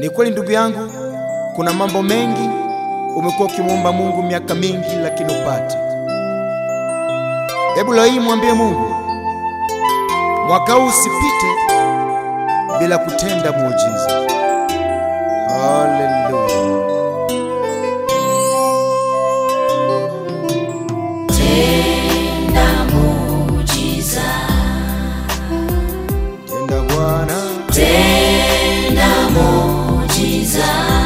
Ni kweli ndugu yangu, kuna mambo mengi umekuwa ukimwomba Mungu miaka mingi lakini upate. Hebu leo hii mwambie Mungu, mwaka huu usipite bila kutenda muujiza. Haleluya. Tenda muujiza, Tenda Bwana, tenda muujiza,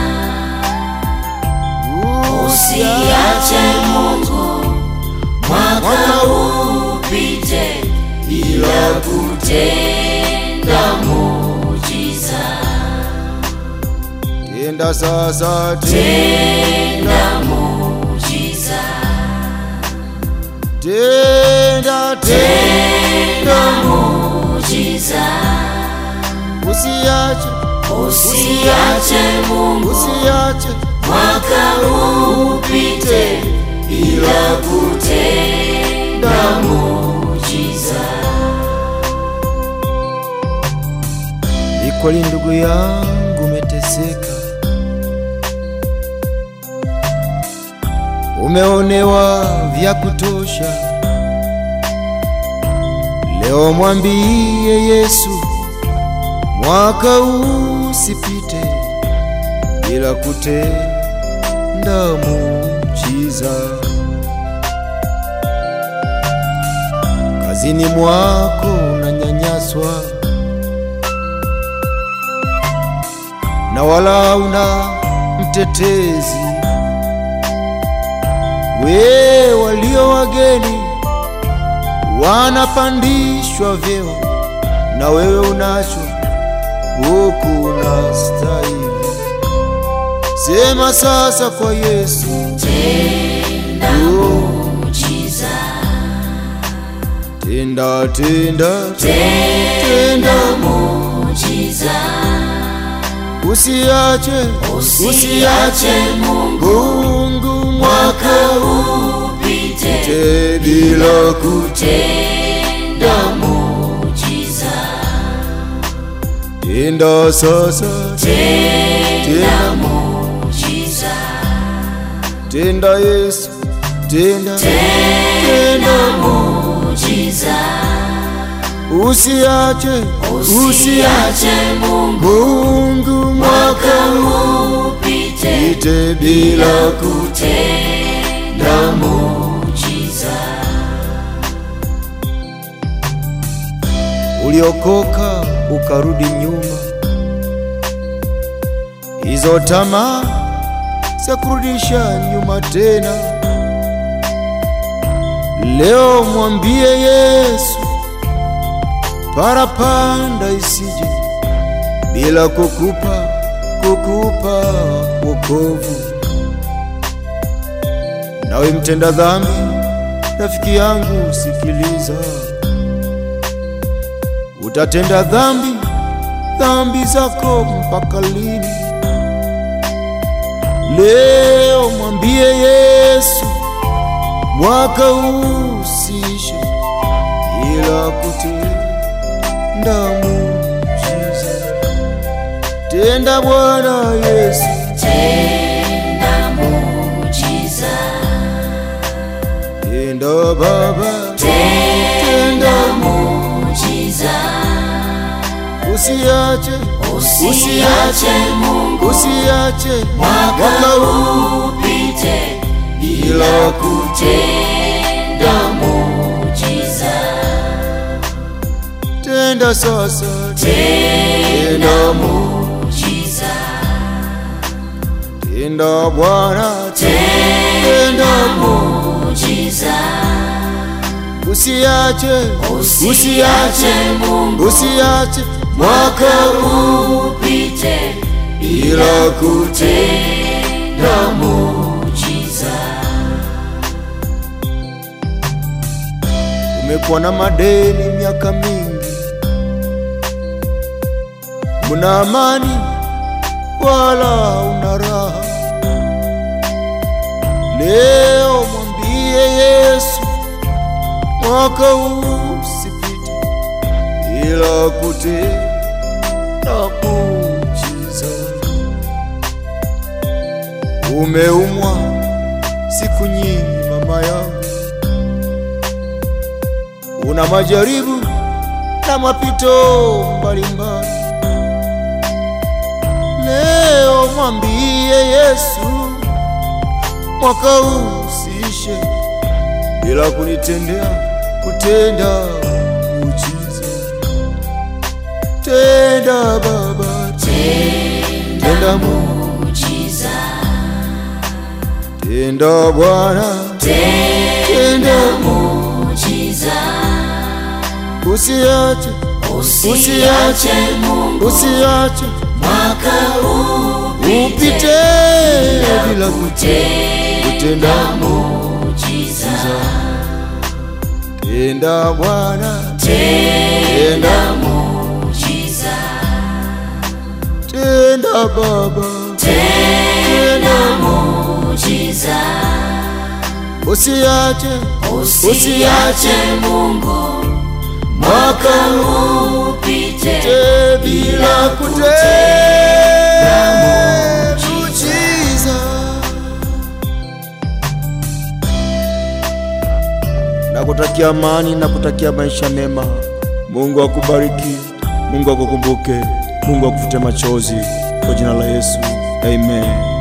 usiache Mungu mwaka upite bila kutenda muujiza. Tenda sasa, Tenda muujiza, tenda, tenda muujiza, usiache, usiache Mungu usiache mwaka upite bila kutenda muujiza. Ni kweli ndugu yangu umeteseka, umeonewa vya kutosha. Leo mwambie Yesu, mwaka usipite bila kutenda muujiza. Kazini mwako unanyanyaswa na wala una mtetezi. Walio wageni wanapandishwa vyeo, na wewe unacho huku unastahili. Sema sasa kwa Yesu, Tenda muujiza, tenda, tenda, tenda muujiza, usiache, usiache Mungu Mungu mwaka upite bila kutenda muujiza. kutenda sasa, Tenda muujiza, tenda Yesu, tenda, tenda muujiza, usiache, usiache Mungu Mungu mwaka upite ite bila kutenda muujiza. uliokoka ukarudi nyuma, hizo tamaa za kurudisha nyuma tena. Leo mwambie Yesu, parapanda isije bila kukupa wokovu. Nawe mtenda dhambi, rafiki yangu sikiliza, utatenda dhambi zako mpaka lini? Leo mwambie Yesu, mwaka usiishe ila kutenda muujiza. Tenda Bwana Yesu, Tenda muujiza, tenda Baba, tenda muujiza, usiache, usiache Mungu usiache mwaka upite bila kutenda muujiza. tenda sasa, Tenda muujiza, tenda Bwana, tenda muujiza, usiache, usiache Mungu usiache mwaka upite bila kutenda muujiza. Umekuwa na madeni miaka mingi, una amani wala una raha. Leo mwambie Yesu, mwaka usipite ila kutenda muujiza. Umeumwa siku nyingi mama yangu, una majaribu na mapito mbalimbali. Leo mwambie Yesu, mwaka usiishe bila kutenda muujiza. Tenda Baba, tenda muujiza. Tenda Bwana, tenda muujiza. Usiache Mungu, usiache mwaka upite bila kutenda muujiza. Tenda Bwana, tenda muujiza. Tenda Baba, tenda muujiza. Usiache Mungu, mwaka upite bila kutenda muujiza. Nakutakia amani, nakutakia maisha mema. Mungu akubariki, Mungu akukumbuke, Mungu akufute machozi kwa jina la Yesu. Amen.